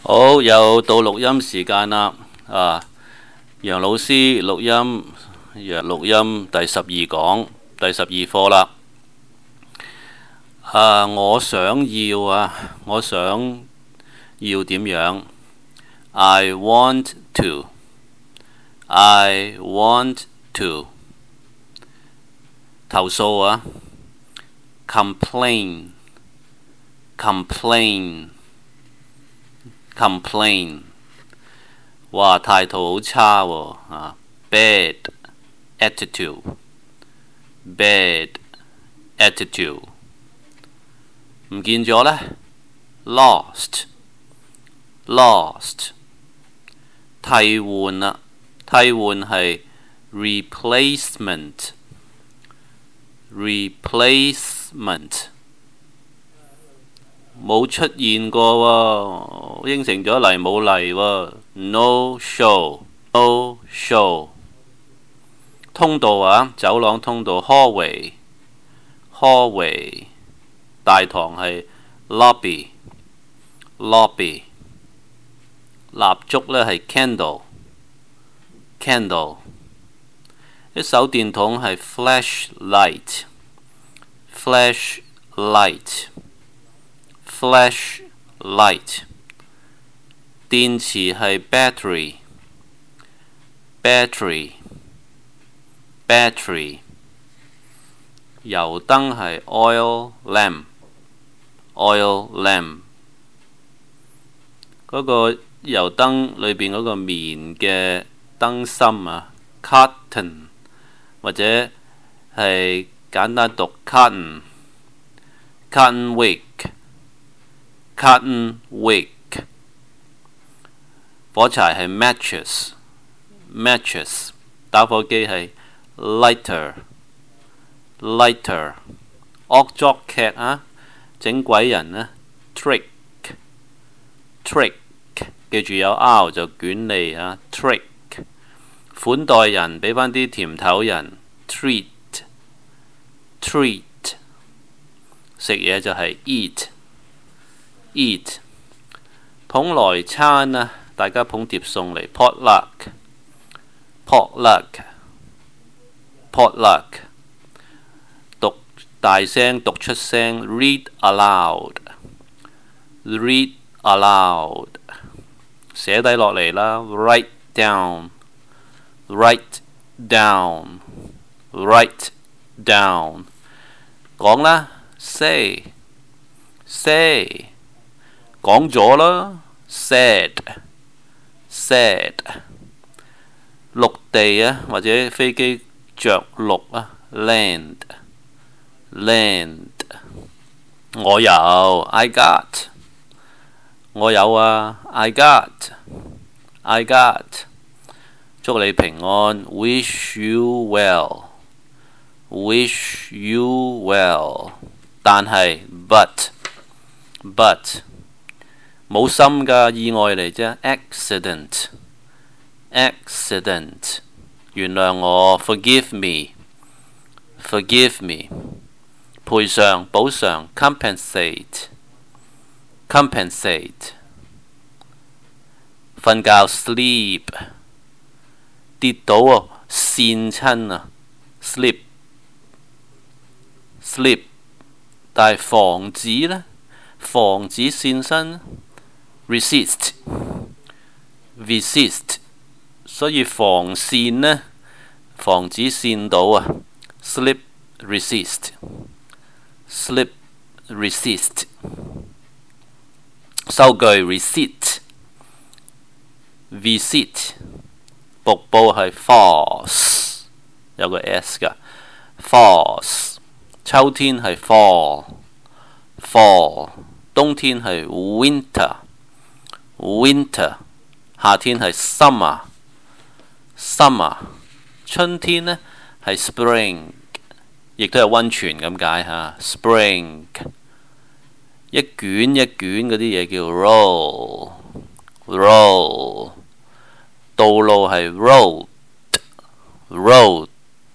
好，又到錄音時間啦！楊老師錄音，第12講，第12課啦。我想要點樣？I want to 投訴啊！complain話態度好差喎bad attitude 唔見咗呢 lost 替換啦，替換係 replacement 冇出現過喎，應承咗嚟冇嚟喎 no show 通道啊，走廊通道 hallway 大堂係 lobby 蠟燭呢係 candle 啲手電筒係 flashlight 電池係 battery 油燈係 oil lamp 嗰個油燈裏邊嗰個棉嘅燈芯啊 cotton 或者係簡單讀 cotton wick 火柴係 matches 打火機係 lighter 惡作劇啊，整鬼人呢 trick 記住有 R 就捲脷啊 trick 款待人俾返啲甜頭人 treat 食嘢就係 eat 捧來餐啊，大家捧碟餸嚟 potluck 大聲讀出聲 read aloud 寫低落嚟啦 write down 講啦 say 講咗啦 said 陸地啊，或者飛機着陸啊 land 我有 I got 我有啊 I got 祝你平安 wish you well 但係 but 冇心㗎，意外嚟啫 accident 原諒我 forgive me 賠償補償 compensate 瞓覺 sleep 跌倒跣親啊 slip 但係防止呢，防止跣身 resist 所以防跣呢，防止跣到啊 slip resist 收據 receipt 瀑布係 falls 有個 S 㗎 falls 秋天係 fall 冬天係 winter 夏天係 summer 春天呢係 spring 亦都係溫泉咁解吓 spring 一卷一卷嗰啲嘢叫 roll 道路係 road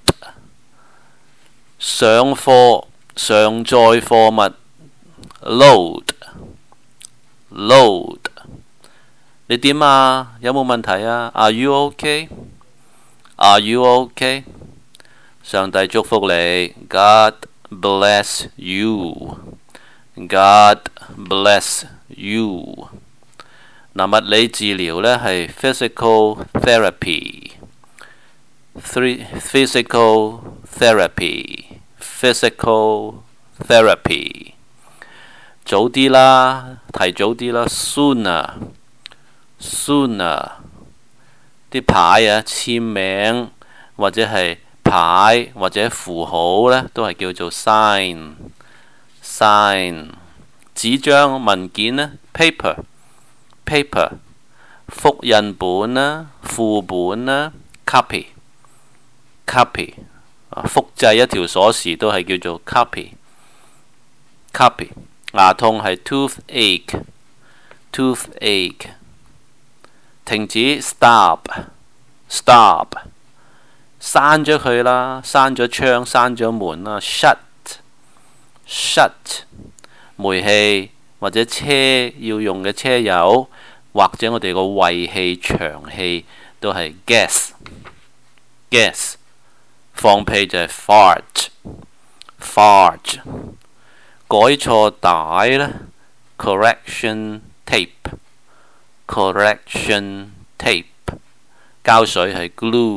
上貨上載貨物 load 你點啊？有冇問題啊 ？Are you okay? Are you okay? 上帝祝福你 ，God bless you。God bless you。嗱，物理治療呢係 physical therapy。physical therapy。physical therapy。早啲啦，提早啲啦 ，sooner。啲牌啊，簽名或者係牌或者符號呢，都係叫做 sign。紙張文件呢 paper。複印本啦，副本啦 copy。複製一條鎖匙都係叫做 copy。牙痛係 toothache。停止 stop。閂咗佢啦，閂咗窗，閂咗門啦 shut。煤氣或者車要用嘅車油，或者我哋個胃氣、腸氣都係 gas。放屁就係 fart。改錯帶呢 correction tape。膠水係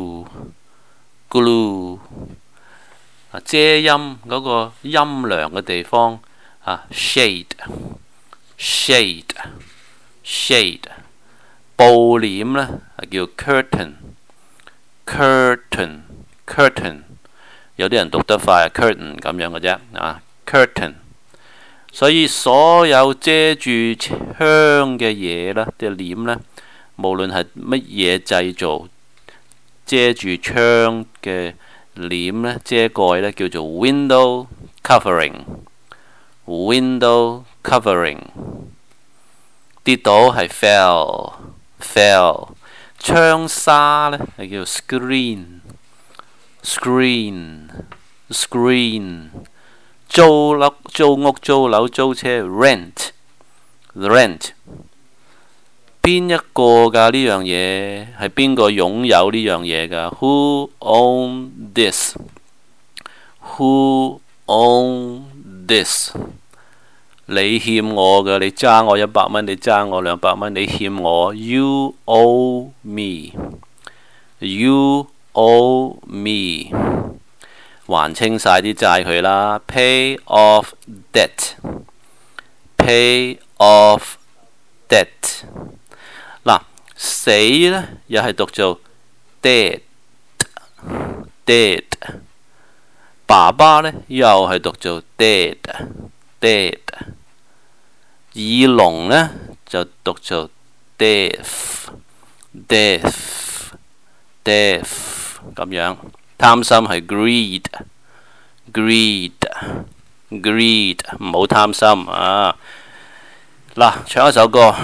glue。遮陰嗰個陰涼嘅地方啊 shade。布簾呢叫 curtain。有啲人讀得快 curtain 咁樣嘅啫curtain。所以所有遮住窗嘅嘢啦，啲簾呢，無論係乜嘢製造，遮住窗嘅簾呢，遮蓋呢，叫做 window covering。跌倒係 fell。窗紗呢係叫 screen。租屋、租樓、租車 rent。邊一個㗎呢樣嘢？係邊個擁有呢樣嘢㗎 ？Who own this？你欠我嘅，你爭我100蚊，你爭我200蚊，你欠我 ，you owe me。還清晒啲債佢啦 ，pay off debt。嗱，死呢又係讀做 dead。爸爸呢又係讀做 dead。耳聾呢就讀做 deaf 咁樣。貪心係 greed。唔好貪心啊！嗱，唱一首歌，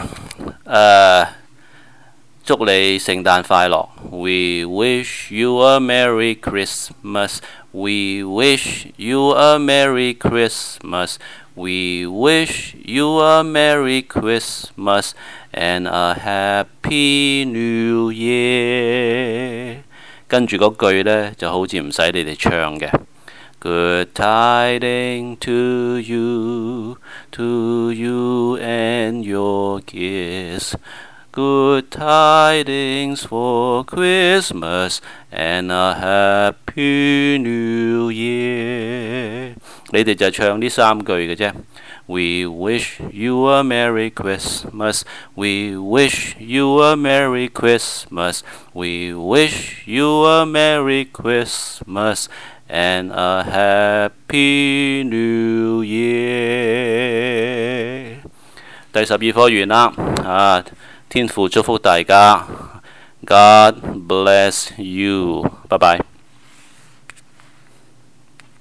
祝你聖誕快樂。We wish you a Merry Christmas. We wish you a Merry Christmas. We wish you a Merry Christmas and a Happy New Year。跟住嗰句呢，就好似唔使你哋唱嘅。Good tidings to you and your kids. Good tidings for Christmas and a Happy New Year。你哋就唱呢3句嘅啫。We wish you a Merry Christmas. We wish you a Merry Christmas. We wish you a Merry Christmas and a Happy New Year。第12課完啦，天父祝福大家。God bless you。拜拜。